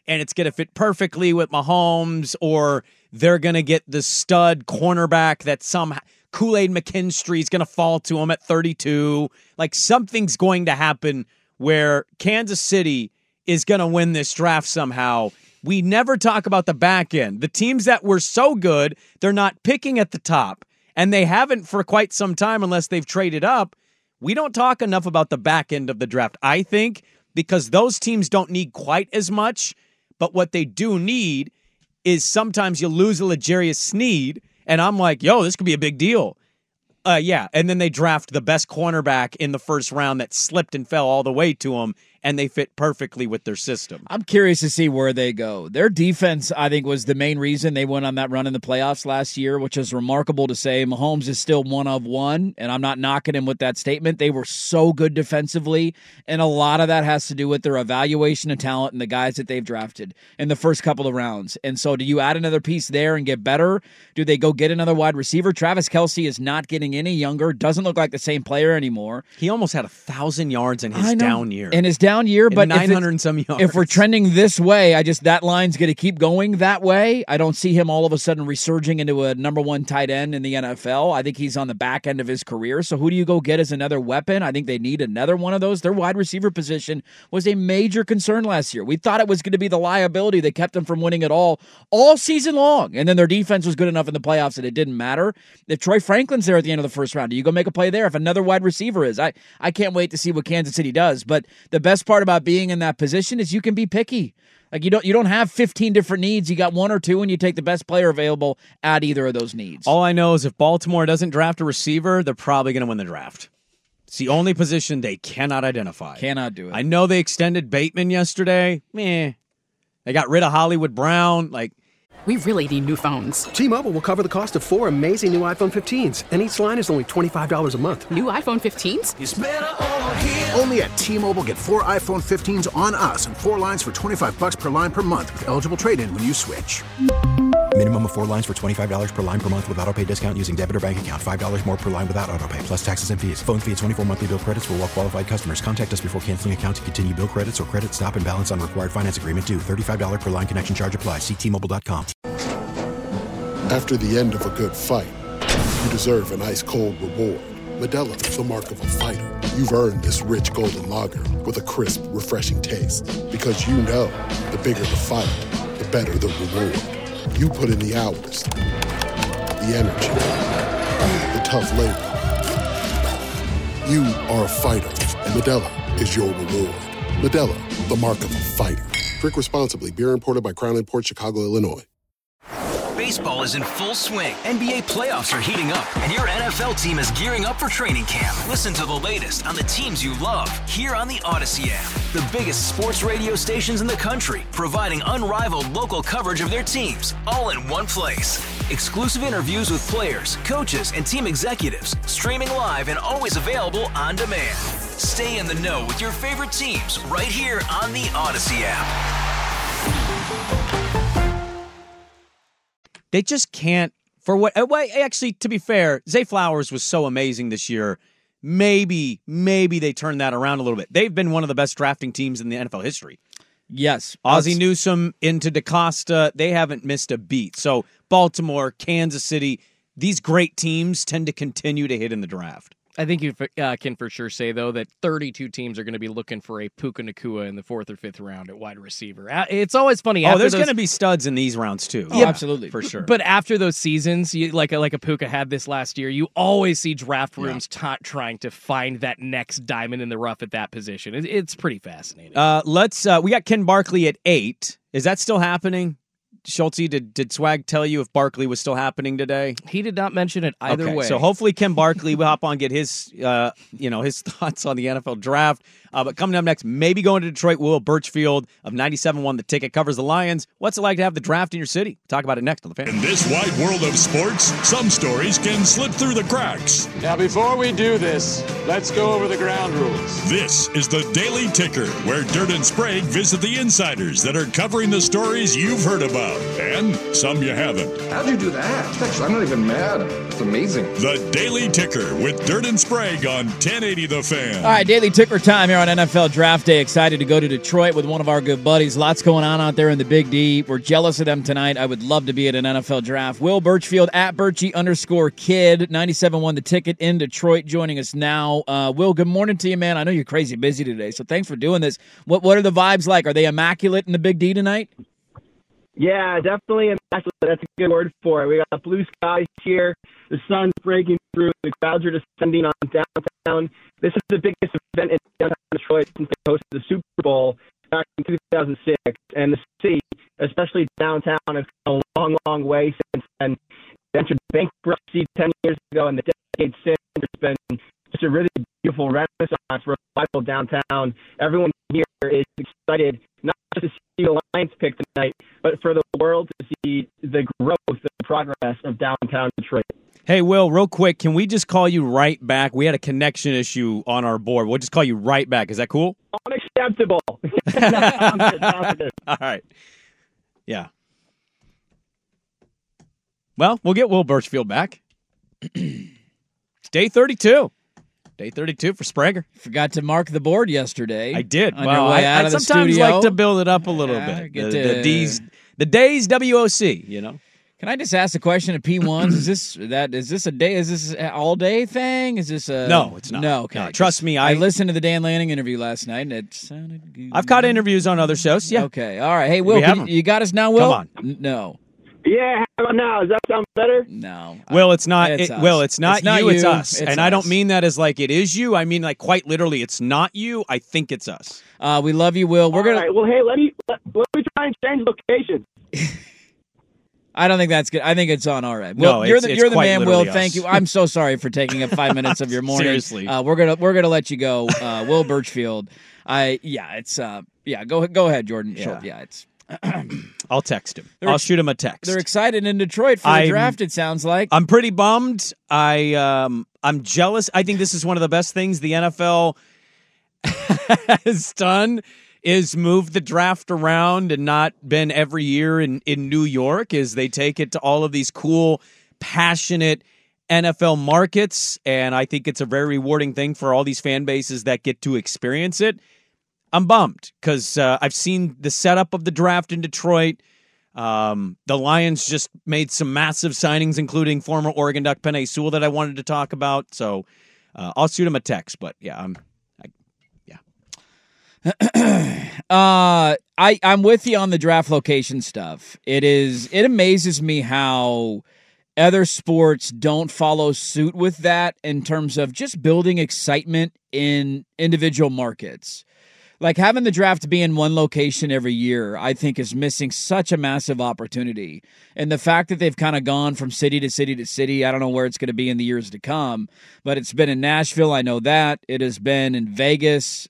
and it's going to fit perfectly with Mahomes, or they're going to get the stud cornerback that some Kool-Aid McKinstry is going to fall to him at 32. Like, something's going to happen where Kansas City is going to win this draft somehow. We never talk about the back end. The teams that were so good, they're not picking at the top, and they haven't for quite some time unless they've traded up. We don't talk enough about the back end of the draft, I think, because those teams don't need quite as much, but what they do need is sometimes you lose a L'Jarius Sneed, and I'm like, yo, this could be a big deal. Yeah, and then they draft the best cornerback in the first round that slipped and fell all the way to them, and they fit perfectly with their system. I'm curious to see where they go. Their defense, I think, was the main reason they went on that run in the playoffs last year, which is remarkable to say. Mahomes is still one of one, and I'm not knocking him with that statement. They were so good defensively, and a lot of that has to do with their evaluation of talent and the guys that they've drafted in the first couple of rounds. And so do you add another piece there and get better? Do they go get another wide receiver? Travis Kelce is not getting any younger, doesn't look like the same player anymore. He almost had 1,000 yards in his down year. In his down year, but 900 and some yards. If we're trending this way, that line's going to keep going that way. I don't see him all of a sudden resurging into a number one tight end in the NFL. I think he's on the back end of his career. So who do you go get as another weapon? I think they need another one of those. Their wide receiver position was a major concern last year. We thought it was going to be the liability that kept them from winning it all season long. And then their defense was good enough in the playoffs that it didn't matter. If Troy Franklin's there at the end of the first round, do you go make a play there? If another wide receiver is, I can't wait to see what Kansas City does. But the best part about being in that position is you can be picky. Like, you don't have 15 different needs. You got one or two, and you take the best player available at either of those needs. All I know is if Baltimore doesn't draft a receiver, they're probably going to win the draft. It's the only position they cannot identify. Cannot do it. I know they extended Bateman yesterday. They got rid of Hollywood Brown. We really need new phones. T-Mobile will cover the cost of 4 amazing new iPhone 15s, and each line is only $25 a month. New iPhone 15s? It's better over here. Only at T-Mobile, get 4 iPhone 15s on us and 4 lines for $25 per line per month with eligible trade-in when you switch. Minimum of 4 lines for $25 per line per month with autopay discount using debit or bank account. $5 more per line without autopay, plus taxes and fees. Phone fee at 24 monthly bill credits for well-qualified customers. Contact us before canceling account to continue bill credits or credit stop and balance on required finance agreement due. $35 per line connection charge applies. See T-Mobile.com. After the end of a good fight, you deserve an ice-cold reward. Modelo is the mark of a fighter. You've earned this rich golden lager with a crisp, refreshing taste. Because you know, the bigger the fight, the better the reward. You put in the hours, the energy, the tough labor. You are a fighter, and Modelo is your reward. Modelo, the mark of a fighter. Drink responsibly. Beer imported by Crown Imports, Chicago, Illinois. Baseball is in full swing. NBA playoffs are heating up, and your NFL team is gearing up for training camp. Listen to the latest on the teams you love here on the Odyssey app. The biggest sports radio stations in the country, providing unrivaled local coverage of their teams, all in one place. Exclusive interviews with players, coaches, and team executives, streaming live and always available on demand. Stay in the know with your favorite teams right here on the Odyssey app. They just can't, actually, to be fair, Zay Flowers was so amazing this year. Maybe they turned that around a little bit. They've been one of the best drafting teams in the NFL history. Yes. Ozzie Newsome into DaCosta, they haven't missed a beat. So Baltimore, Kansas City, these great teams tend to continue to hit in the draft. I think you can for sure say, though, that 32 teams are going to be looking for a Puka Nacua in the 4th or 5th round at wide receiver. It's always funny. There's going to be studs in these rounds, too. Yeah, absolutely. For sure. But after those seasons, like a Puka had this last year, you always see draft rooms trying to find that next diamond in the rough at that position. It's pretty fascinating. We got Ken Barkley at 8. Is that still happening? Schultz, did Swag tell you if Barkley was still happening today? He did not mention it either way. So hopefully Ken Barkley will hop on and get his thoughts on the NFL draft. But coming up next, maybe going to Detroit, Will Birchfield of 97.1 The Ticket covers the Lions. What's it like to have the draft in your city? We'll talk about it next on The Fan. In this wide world of sports, some stories can slip through the cracks. Now, before we do this, let's go over the ground rules. This is the Daily Ticker, where Dirt and Sprague visit the insiders that are covering the stories you've heard about, and some you haven't. How'd you do that? Actually, I'm not even mad. It's amazing. The Daily Ticker with Dirt and Sprague on 1080 The Fan. All right, Daily Ticker time here on on NFL Draft Day. Excited to go to Detroit with one of our good buddies. Lots going on out there in the Big D. We're jealous of them tonight. I would love to be at an NFL draft. Will Birchfield at Birchie_kid. 97.1 The Ticket in Detroit joining us now. Will, good morning to you, man. I know you're crazy busy today, so thanks for doing this. What are the vibes like? Are they immaculate in the Big D tonight? Yeah, definitely immaculate. That's a good word for it. We got blue skies here. The sun's breaking through. The crowds are descending on downtown. This is the biggest event in downtown Detroit since they hosted the Super Bowl back in 2006. And the city, especially downtown, has come a long, long way since then. They entered bankruptcy 10 years ago, and the decade since, there's been just a really beautiful renaissance, revival downtown. Everyone here is excited, not just to see the Lions pick tonight, but for the world to see the growth, the progress of downtown Detroit. Hey, Will, real quick, can we just call you right back? We had a connection issue on our board. We'll just call you right back. Is that cool? Unacceptable. All right. Yeah. Well, we'll get Will Birchfield back. It's day 32. Day 32 for Sprague. Forgot to mark the board yesterday. I did. Well, I sometimes like to build it up a little bit. The days WOC, you know. Can I just ask a question of P1s? Is this a day? Is this an all day thing? Is this a No, it's not. No, okay. No, trust me, I listened to the Dan Lanning interview last night and it sounded good. I've caught interviews on other shows. Yeah. Okay. All right. Hey, Will, you got us now, Will? Come on. No. Yeah, how about now? Does that sound better? No. Will, it's not. It's not you. It's us. It's and us. I don't mean that as like it is you. I mean like quite literally, it's not you. I think it's us. We love you, Will. We're gonna. All right. Well, hey, let me try and change locations. I don't think that's good. I think it's on all right. No, Will, you're the man, Will. us. Thank you. I'm so sorry for taking up 5 minutes of your morning. Seriously. We're gonna let you go, Will Birchfield. Go ahead, Jordan. Yeah. Sure. Yeah, it's. I'll text him. I'll shoot him a text. They're excited in Detroit for the draft, it sounds like. I'm pretty bummed. I'm jealous. I think this is one of the best things the NFL has done is move the draft around and not been every year in New York, is they take it to all of these cool, passionate NFL markets, and I think it's a very rewarding thing for all these fan bases that get to experience it. I'm bummed because I've seen the setup of the draft in Detroit. The Lions just made some massive signings, including former Oregon Duck Penei Sewell that I wanted to talk about. So I'll shoot him a text. But yeah, I'm with you on the draft location stuff. It amazes me how other sports don't follow suit with that in terms of just building excitement in individual markets. Like having the draft be in one location every year, I think is missing such a massive opportunity. And the fact that they've kind of gone from city to city to city, I don't know where it's going to be in the years to come, but it's been in Nashville. I know that. It has been in Vegas.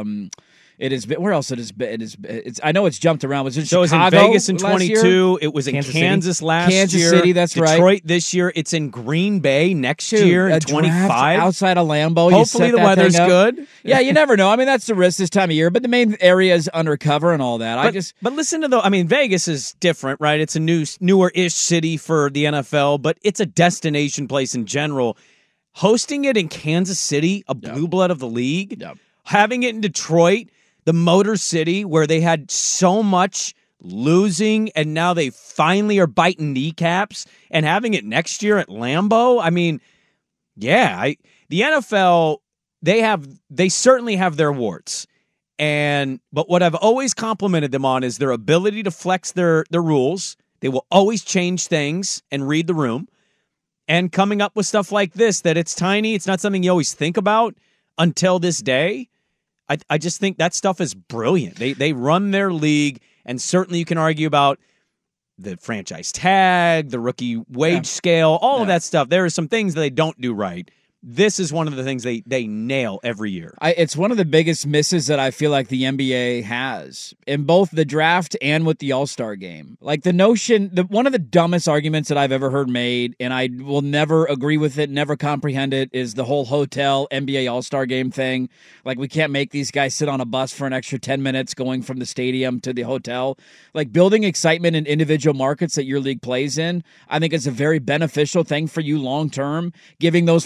It has been, where else it has been? I know it's jumped around. Was it Chicago? So it was in Vegas in 22. It was in Kansas last year. Kansas City, that's right. Detroit this year. It's in Green Bay next year in 25. Outside of Lambeau. Hopefully the weather's good. Yeah, you never know. I mean, that's the risk this time of year, but the main area is undercover and all that. But listen to Vegas is different, right? It's a newer-ish city for the NFL, but it's a destination place in general. Hosting it in Kansas City, a blue blood of the league, having it in Detroit, the Motor City, where they had so much losing, and now they finally are biting kneecaps, and having it next year at Lambeau. I mean, the NFL, they certainly have their warts. But what I've always complimented them on is their ability to flex their rules. They will always change things and read the room. And coming up with stuff like this, that it's tiny, it's not something you always think about until this day. I just think that stuff is brilliant. They run their league, and certainly you can argue about the franchise tag, the rookie wage scale, all of that stuff. There are some things that they don't do right. This is one of the things they nail every year. It's one of the biggest misses that I feel like the NBA has in both the draft and with the All-Star game. Like the notion, one of the dumbest arguments that I've ever heard made, and I will never agree with it, never comprehend it, is the whole hotel NBA All-Star game thing. Like we can't make these guys sit on a bus for an extra 10 minutes going from the stadium to the hotel. Like building excitement in individual markets that your league plays in, I think is a very beneficial thing for you long-term, giving those fans access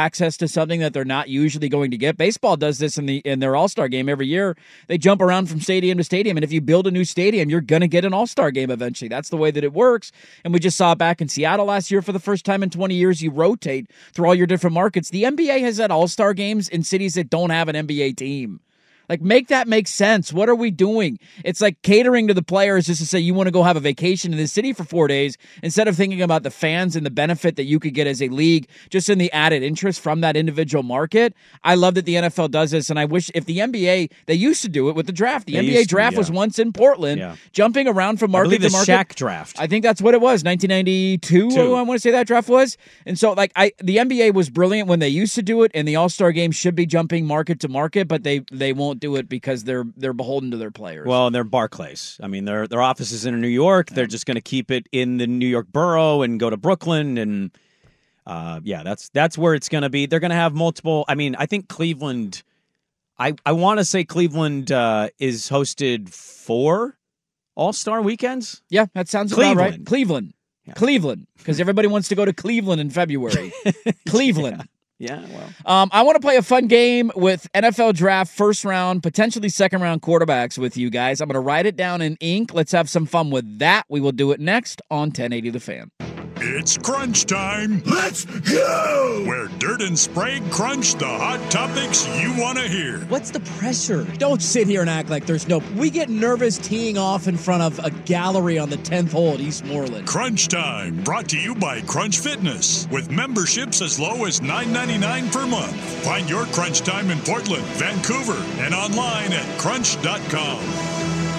access to something that they're not usually going to get. Baseball does this in their All-Star game every year. They jump around from stadium to stadium, and if you build a new stadium, you're going to get an All-Star game eventually. That's the way that it works, and we just saw it back in Seattle last year for the first time in 20 years. You rotate through all your different markets. The NBA has had All-Star games in cities that don't have an NBA team. Like, make that make sense. What are we doing? It's like catering to the players just to say you want to go have a vacation in the city for 4 days instead of thinking about the fans and the benefit that you could get as a league just in the added interest from that individual market. I love that the NFL does this, and I wish if the NBA, they used to do it with the draft. The NBA draft was once in Portland, jumping around from market to market. Shaq draft. I think that's what it was, 1992, I want to say that draft was. And so, like, the NBA was brilliant when they used to do it, and the All-Star game should be jumping market to market, but they won't do it because they're beholden to their players. Well, they're Barclays. I mean, their office is in New York. They're just going to keep it in the New York borough and go to Brooklyn, and that's where it's going to be. They're going to have multiple. I mean, I think Cleveland. I want to say Cleveland is hosted 4 All-Star weekends. Yeah, that sounds about right. Cleveland, because everybody wants to go to Cleveland in February. Cleveland. Yeah, well. I want to play a fun game with NFL Draft first round, potentially second round quarterbacks with you guys. I'm going to write it down in ink. Let's have some fun with that. We will do it next on 1080 The Fan. It's crunch time. Let's go! Where Dirt and Sprague crunch the hot topics you want to hear. What's the pressure? Don't sit here and act like there's no... We get nervous teeing off in front of a gallery on the 10th hole at Eastmoreland. Crunch time, brought to you by Crunch Fitness, with memberships as low as $9.99 per month. Find your crunch time in Portland, Vancouver, and online at crunch.com.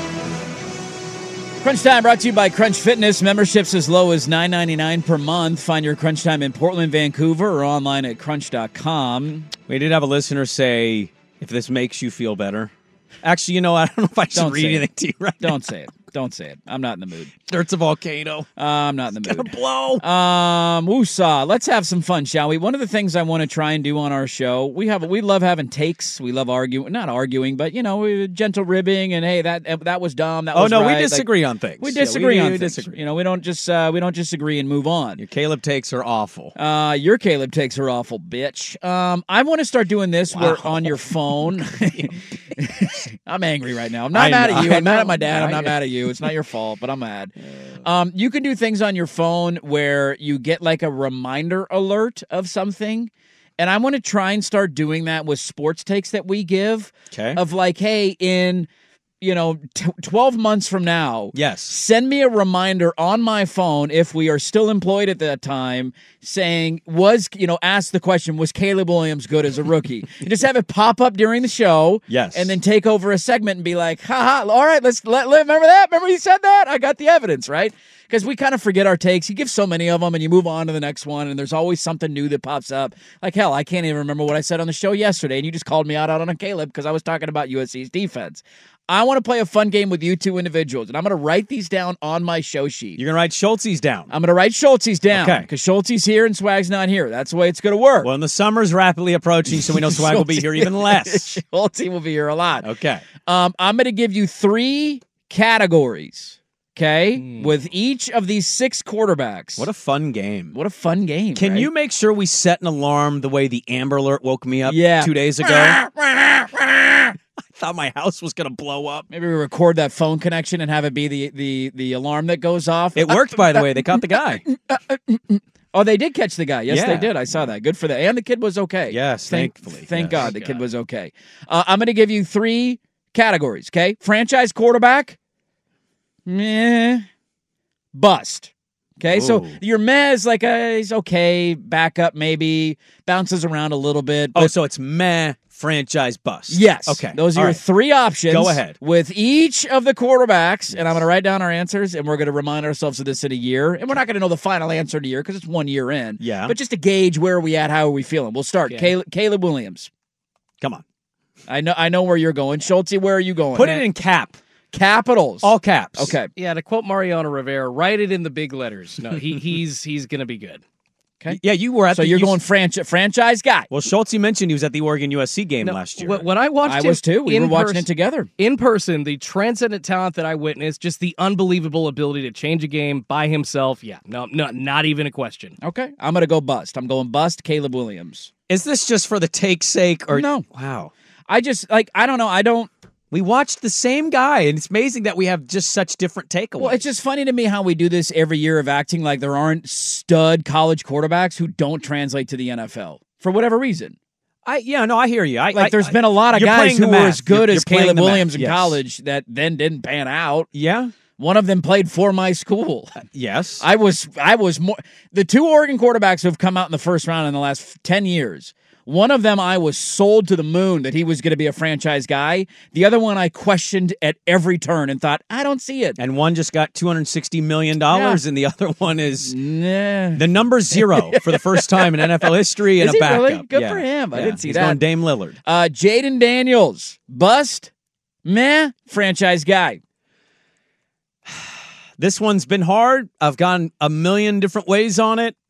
Crunch Time brought to you by Crunch Fitness. Memberships as low as $9.99 per month. Find your Crunch Time in Portland, Vancouver, or online at crunch.com. We did have a listener say, if this makes you feel better. Actually, I don't know if I should read anything to you right now. Don't say it. Don't say it. I'm not in the mood. Dirt's a volcano. I'm not in the mood. It's gonna blow. Woosah. Let's have some fun, shall we? One of the things I want to try and do on our show, we love having takes. We love arguing, not arguing, but gentle ribbing and hey, that was dumb. That was right. We disagree on things. We disagree on things. Disagree. We don't just agree and move on. Your Caleb takes are awful. Your Caleb takes are awful, bitch. I want to start doing this where on your phone. I'm angry right now. I'm not mad at you. I'm mad at my dad. I'm not mad at you. It's not your fault, but I'm mad. You can do things on your phone where you get like a reminder alert of something. And I want to try and start doing that with sports takes that we give. Okay. Of like, hey, in 12 months from now, yes, send me a reminder on my phone if we are still employed at that time saying, ask the question, was Caleb Williams good as a rookie? You just have it pop up during the show. Yes. And then take over a segment and be like, haha, all right, remember that? Remember you said that? I got the evidence, right? Because we kind of forget our takes. You give so many of them and you move on to the next one, and there's always something new that pops up. Like, hell, I can't even remember what I said on the show yesterday, and you just called me out on Caleb because I was talking about USC's defense. I want to play a fun game with you two individuals, and I'm going to write these down on my show sheet. You're going to write Schultz's down? I'm going to write Schultz's down. Okay. Because Schultz's here and Swag's not here. That's the way it's going to work. Well, and the summer's rapidly approaching, so we know Swag will be here even less. Schultz will be here a lot. Okay. I'm going to give you 3 categories, okay, with each of these 6 quarterbacks. What a fun game. What a fun game. Can right? you make sure we set an alarm the way the Amber Alert woke me up 2 days ago? I thought my house was going to blow up. Maybe we record that phone connection and have it be the alarm that goes off. It worked, by the way. They caught the guy. Oh, they did catch the guy. Yes, Yeah. they did. I saw that. Good for them. And the kid was okay. Yes, thankfully. Thank God the kid was okay. I'm going to give you 3 categories, okay? Franchise quarterback, meh, bust. Okay, Ooh. so your meh is like he's okay, backup maybe, bounces around a little bit. Oh, so it's meh, franchise bust. Yes. Okay. Those are All your right. 3 options. Go ahead. With each of the quarterbacks, and I'm going to write down our answers, and we're going to remind ourselves of this in a year. And we're not going to know the final answer in a year because it's 1 year in. Yeah. But just to gauge where are we at, how are we feeling. We'll start. Okay. Caleb Williams. Come on. I know where you're going. Schultz, where are you going? Put it in cap. Capitals. All caps. Okay. Yeah, to quote Mariano Rivera, write it in the big letters. No, he's going to be good. Okay. Yeah, you were at So you're going franchise guy. Well, Schulte mentioned he was at the Oregon USC game last year. When I watched I him was too. We in were watching person- it together. In person, the transcendent talent that I witnessed, just the unbelievable ability to change a game by himself. Yeah, no, not even a question. Okay. I'm going to go bust. I'm going bust Caleb Williams. Is this just for the take's sake? Or No. Wow. I just, I don't know. We watched the same guy, and it's amazing that we have just such different takeaways. Well, it's just funny to me how we do this every year of acting like there aren't stud college quarterbacks who don't translate to the NFL for whatever reason. I hear you. There's been a lot of you're guys playing who the were math. as good You're as playing Caleb the math. Williams in Yes. college that then didn't pan out. Yeah. One of them played for my school. Yes. I was more. The two Oregon quarterbacks who have come out in the first round in the last 10 years. One of them I was sold to the moon that he was going to be a franchise guy. The other one I questioned at every turn and thought, I don't see it. And one just got $260 million, and the other one is the number 0 for the first time in NFL history and Is a he backup. really? Good for him. I didn't see He's that. going Dame Lillard. Jaden Daniels, bust, meh, franchise guy. This one's been hard. I've gone a million different ways on it.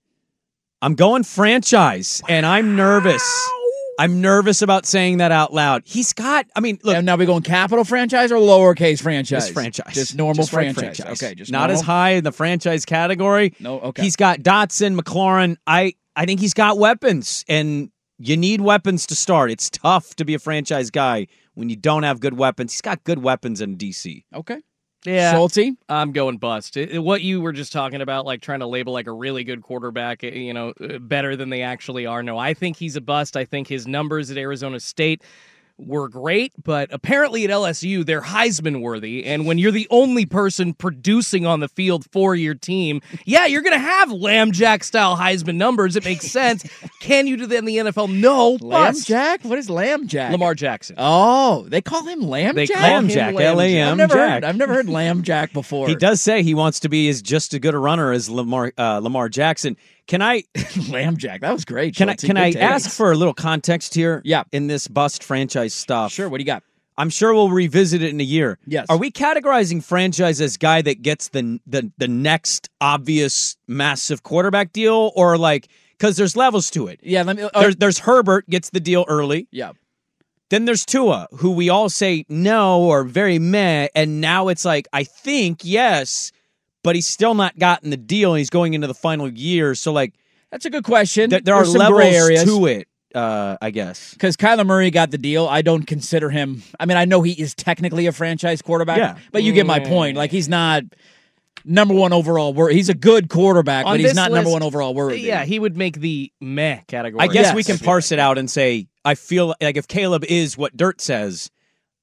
I'm going franchise, and I'm nervous. I'm nervous about saying that out loud. He's got, look. And now we going capital franchise or lowercase franchise? Just franchise. Just normal Just right franchise. Okay, just not normal. as high in the franchise category. No, okay. He's got Dotson, McLaurin. I think he's got weapons, and you need weapons to start. It's tough to be a franchise guy when you don't have good weapons. He's got good weapons in DC. Okay. Yeah, Schulte? I'm going bust. What you were just talking about, like trying to label like a really good quarterback, better than they actually are. No, I think he's a bust. I think his numbers at Arizona State were great, but apparently at LSU, they're Heisman worthy. And when you're the only person producing on the field for your team, yeah, you're going to have Lambjack style Heisman numbers. It makes sense. Can you do that in the NFL? No. Bust. Lambjack? What is Lambjack? Lamar Jackson. Oh, they call him Lambjack? They call him Jack, L-A-M, Jack. I've never heard Lambjack before. He does say he wants to be as just as good a runner as Lamar Jackson. Can I Lambjack? That was great. Can Schulte. I Good ask takes. for a little context here? Yeah. In this bust franchise stuff. Sure. What do you got? I'm sure we'll revisit it in a year. Yes. Are we categorizing franchise as guy that gets the next obvious massive quarterback deal, or like because there's levels to it? Yeah. There's Herbert gets the deal early. Yeah. Then there's Tua, who we all say no or very meh, and now it's like I think yes, but he's still not gotten the deal, and he's going into the final year. So like that's a good question. There are There's some levels gray areas to it. I guess. Because Kyler Murray got the deal. I don't consider him. I mean, I know he is technically a franchise quarterback, but you get my point. Like, he's not number one overall worthy. He's a good quarterback, but he's not number one overall worthy. Yeah, he would make the meh category. I guess we can parse it out and say, I feel like if Caleb is what Dirt says,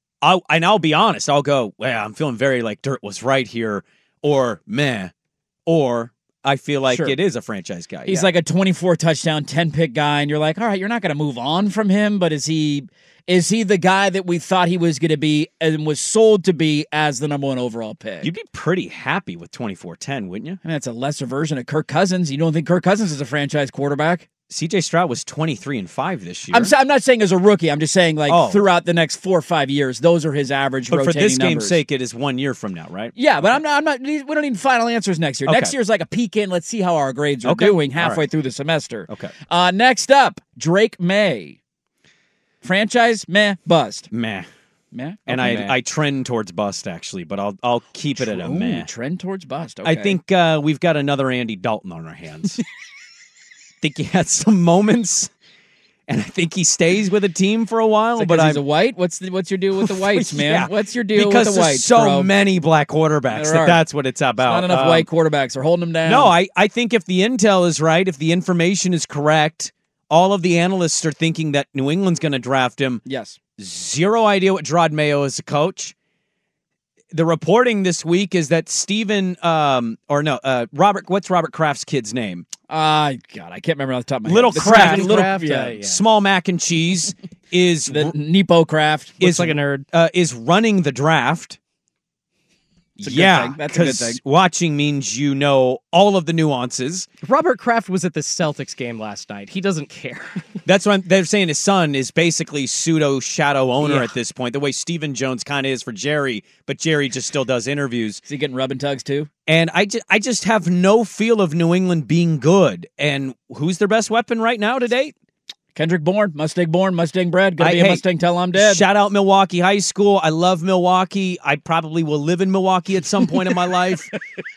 I'll be honest. I'll go, well, I'm feeling very like Dirt was right here, or meh, or I feel like it is a franchise guy. He's like a 24 touchdown, 10 pick guy, and you're like, all right, you're not going to move on from him, but is he the guy that we thought he was going to be and was sold to be as the number one overall pick? You'd be pretty happy with 24-10, wouldn't you? I mean, that's a lesser version of Kirk Cousins. You don't think Kirk Cousins is a franchise quarterback? C.J. Stroud was 23-5 this year. I'm not saying as a rookie. I'm just saying throughout the next 4 or 5 years, those are his average rotating numbers. But for this numbers. game's sake, it is 1 year from now, right? Yeah, but I'm not. We don't need final answers next year. Okay. Next year's like a peek in. Let's see how our grades are doing halfway through the semester. Okay. Next up, Drake May. Franchise, meh, bust. Meh. Meh? And Okay, meh. I trend towards bust, actually, but I'll keep it at a meh. Trend towards bust. Okay. I think we've got another Andy Dalton on our hands. I think he had some moments, and I think he stays with a team for a while. But he's a white. What's your deal with the whites, man? Yeah. What's your deal because with the whites? there's so bro? many black quarterbacks that's what it's about. Not enough white quarterbacks are holding them down. No, I think if the intel is right, if the information is correct, all of the analysts are thinking that New England's going to draft him. Yes. Zero idea what Gerard Mayo is a coach. The reporting this week is that Robert. What's Robert Kraft's kid's name? God, I can't remember off the top of my Little head. Kraft, Yeah. small mac and cheese is the Nepo Kraft. Looks like a nerd. Is running the draft. It's a good thing. That's a good thing. Watching means you know all of the nuances. Robert Kraft was at the Celtics game last night. He doesn't care. That's why they're saying his son is basically pseudo shadow owner at this point, the way Stephen Jones kind of is for Jerry, but Jerry just still does interviews. Is he getting rub and tugs too? And I just have no feel of New England being good. And who's their best weapon right now to date? Kendrick Bourne, Mustang bred. Gonna be a Mustang till I'm dead. Shout out Milwaukee High School. I love Milwaukee. I probably will live in Milwaukee at some point in my life.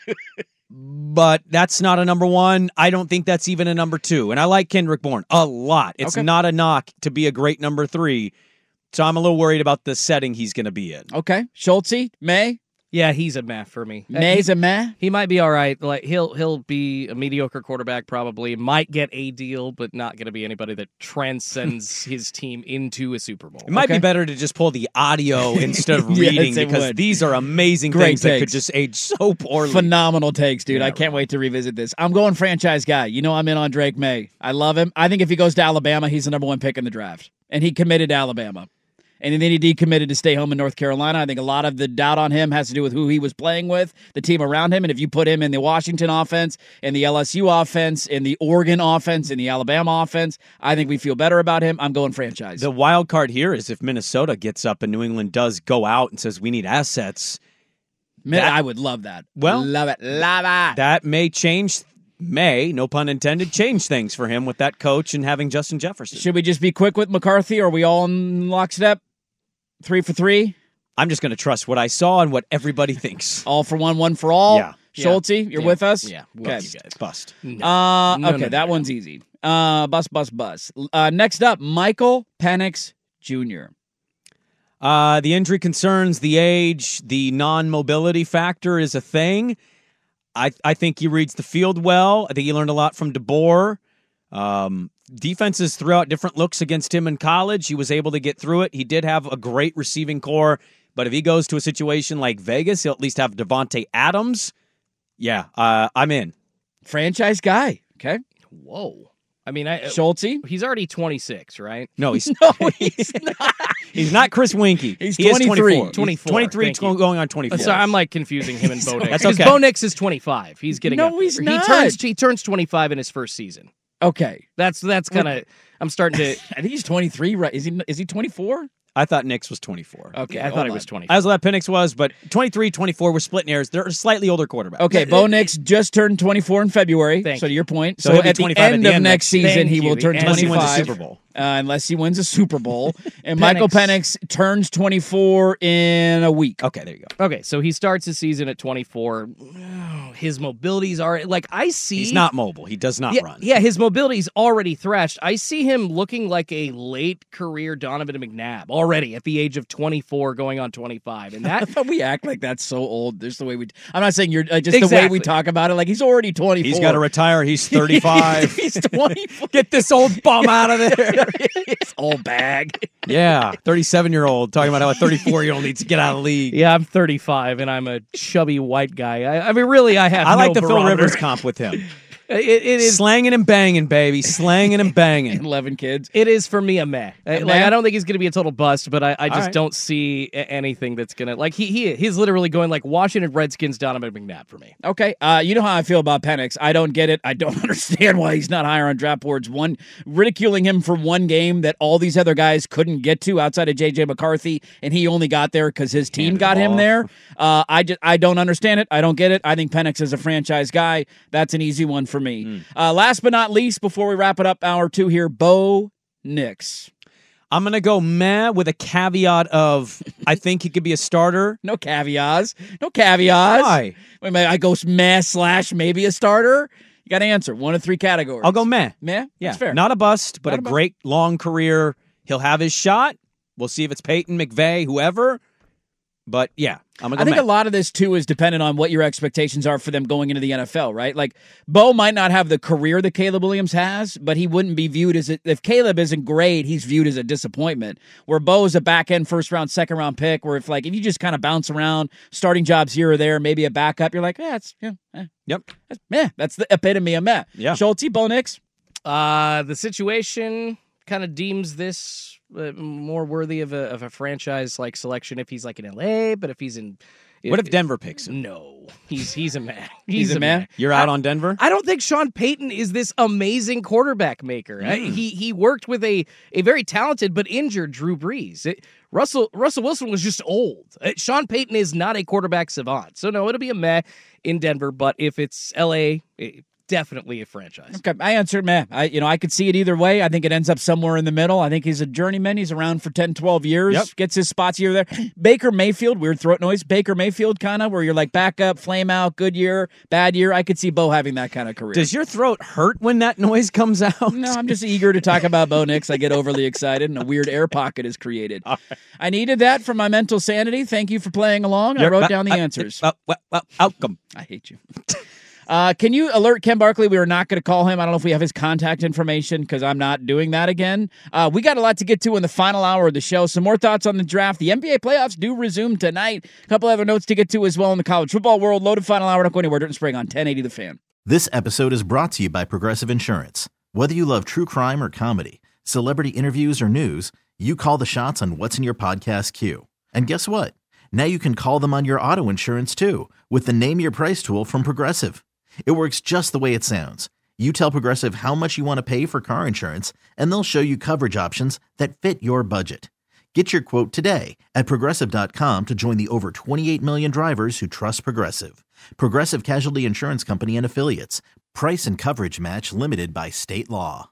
But that's not a number one. I don't think that's even a number two. And I like Kendrick Bourne a lot. It's not a knock to be a great number three. So I'm a little worried about the setting he's going to be in. Okay. Schultze, May? Yeah, he's a meh for me. May's a meh? He might be all right. Like he'll be a mediocre quarterback probably. Might get a deal, but not going to be anybody that transcends his team into a Super Bowl. It might be better to just pull the audio instead of reading because these are amazing things that could just age so poorly. Phenomenal takes, dude. I can't wait to revisit this. I'm going franchise guy. You know I'm in on Drake May. I love him. I think if he goes to Alabama, he's the number one pick in the draft. And he committed to Alabama. And then he decommitted to stay home in North Carolina. I think a lot of the doubt on him has to do with who he was playing with, the team around him. And if you put him in the Washington offense, in the LSU offense, in the Oregon offense, in the Alabama offense, I think we feel better about him. I'm going franchise. The wild card here is if Minnesota gets up and New England does go out and says we need assets. I would love that. Well, love it. That may change. No pun intended, change things for him with that coach and having Justin Jefferson. Should we just be quick with McCarthy? Or are we all in lockstep? 3 for 3? I'm just going to trust what I saw and what everybody thinks. All for one, one for all? Yeah. Schultze, you're with us? Yeah. Okay. You guys. Bust. No, that one's easy. Bust. Next up, Michael Penix Jr. The injury concerns, the age, the non-mobility factor is a thing. I think he reads the field well. I think he learned a lot from DeBoer. Defenses threw out different looks against him in college. He was able to get through it. He did have a great receiving core, but if he goes to a situation like Vegas, he'll at least have Devontae Adams. Yeah, I'm in. Franchise guy. Okay. Whoa. I mean, Schultze? He's already 26, right? No, he's not. He's not Chris Winkie. He's 23. 23 going on 24. So I'm like confusing him and Bo Nix. That's okay. Because Bo Nix is 25. He's getting No, he's not. He turns 25 in his first season. Okay. That's kind of I'm starting to I think he's 23, right? Is he 24? I thought Nix was 24. Okay, I thought he was 24. As that Penix was, but 23, 24, we're splitting hairs. They're a slightly older quarterback. Okay, Bo Nix just turned 24 in February. So to your point. So at the end of next season, he will turn 25. Unless he wins a Super Bowl. Unless he wins a Super Bowl. And Michael Penix turns 24 in a week. Okay, there you go. Okay, so he starts his season at 24. His mobilities are like I see. He's not mobile. He does not run. Yeah, his mobility's already thrashed. I see him looking like a late career Donovan McNabb already at the age of 24, going on 25, and that we act like that's so old. There's the way we. I'm not saying you're just the way we talk about it. Like he's already 24. He's got to retire. He's 35. He's 24. Get this old bum out of there. It's old bag. Yeah, 37-year-old talking about how a 34-year-old needs to get out of the league. Yeah, I'm 35 and I'm a chubby white guy. I mean, really, I have. I like no the barometer. Phil Rivers comp with him. It is slanging and banging, baby, slanging and banging. 11 kids. It is for me a meh. Like I don't think he's going to be a total bust, but I just right. don't see anything that's going to like he's literally going like Washington Redskins Donovan McNabb for me. Okay, you know how I feel about Penix. I don't get it. I don't understand why he's not higher on draft boards. One, ridiculing him for one game that all these other guys couldn't get to outside of J.J. McCarthy, and he only got there because his team got him there. I don't understand it. I don't get it. I think Penix is a franchise guy. That's an easy one for me. Last but not least, before we wrap it up, hour 2 here, Bo Nix. I'm going to go meh with a caveat of I think he could be a starter. No caveats. Why? Wait, I go meh / maybe a starter. You got to answer one of 3 categories. I'll go meh. Meh? Yeah. That's fair. Not a bust, but Not a a great long career. He'll have his shot. We'll see if it's Peyton, McVay, whoever. But yeah, I'm going to go I think meh. a lot of this, too, is dependent on what your expectations are for them going into the NFL, right? Like, Bo might not have the career that Caleb Williams has, but he wouldn't be viewed as if Caleb isn't great, he's viewed as a disappointment. Where Bo is a back-end, first-round, second-round pick, where if you just kind of bounce around, starting jobs here or there, maybe a backup, you're like, that's the epitome of meh. Yeah. Schultze, Bo Nix? The situation kind of deems this more worthy of a franchise like selection if he's like in LA, but if he's in What if Denver picks him? No, he's a man. He's a man. You're out on Denver? I don't think Sean Payton is this amazing quarterback maker. He worked with a very talented but injured Drew Brees. Russell Wilson was just old. Sean Payton is not a quarterback savant. So no, it'll be a meh in Denver. But if it's L.A., definitely a franchise. Okay, I answered meh. I could see it either way. I think it ends up somewhere in the middle. I think he's a journeyman. He's around for 10, 12 years. Yep. Gets his spots here or there. Baker Mayfield, weird throat noise. Baker Mayfield kind of where you're like back up, flame out, good year, bad year. I could see Bo having that kind of career. Does your throat hurt when that noise comes out? No, I'm just eager to talk about Bo Nix. I get overly excited and a weird air pocket is created. Right. I needed that for my mental sanity. Thank you for playing along. I wrote down the answers. Outcome. I hate you. Can you alert Ken Barkley we are not going to call him? I don't know if we have his contact information because I'm not doing that again. We got a lot to get to in the final hour of the show. Some more thoughts on the draft. The NBA playoffs do resume tonight. A couple other notes to get to as well in the college football world. Loaded final hour. Don't go anywhere. Dirt and Sprague on 1080 The Fan. This episode is brought to you by Progressive Insurance. Whether you love true crime or comedy, celebrity interviews or news, you call the shots on what's in your podcast queue. And guess what? Now you can call them on your auto insurance too with the Name Your Price tool from Progressive. It works just the way it sounds. You tell Progressive how much you want to pay for car insurance, and they'll show you coverage options that fit your budget. Get your quote today at Progressive.com to join the over 28 million drivers who trust Progressive. Progressive Casualty Insurance Company and Affiliates. Price and coverage match limited by state law.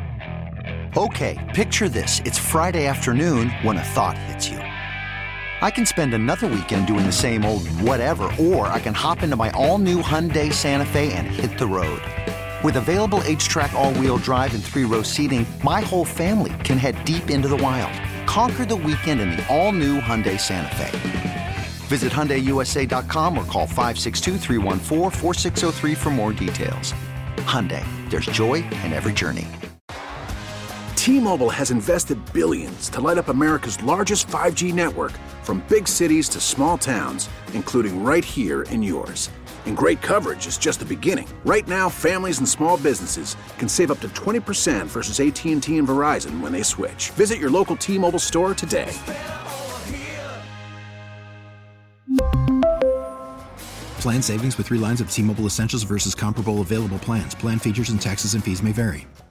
Okay, picture this. It's Friday afternoon when a thought hits you. I can spend another weekend doing the same old whatever, or I can hop into my all-new Hyundai Santa Fe and hit the road. With available H-Track all-wheel drive and 3-row seating, my whole family can head deep into the wild. Conquer the weekend in the all-new Hyundai Santa Fe. Visit HyundaiUSA.com or call 562-314-4603 for more details. Hyundai, there's joy in every journey. T-Mobile has invested billions to light up America's largest 5G network, from big cities to small towns, including right here in yours. And great coverage is just the beginning. Right now, families and small businesses can save up to 20% versus AT&T and Verizon when they switch. Visit your local T-Mobile store today. Plan savings with 3 lines of T-Mobile Essentials versus comparable available plans. Plan features and taxes and fees may vary.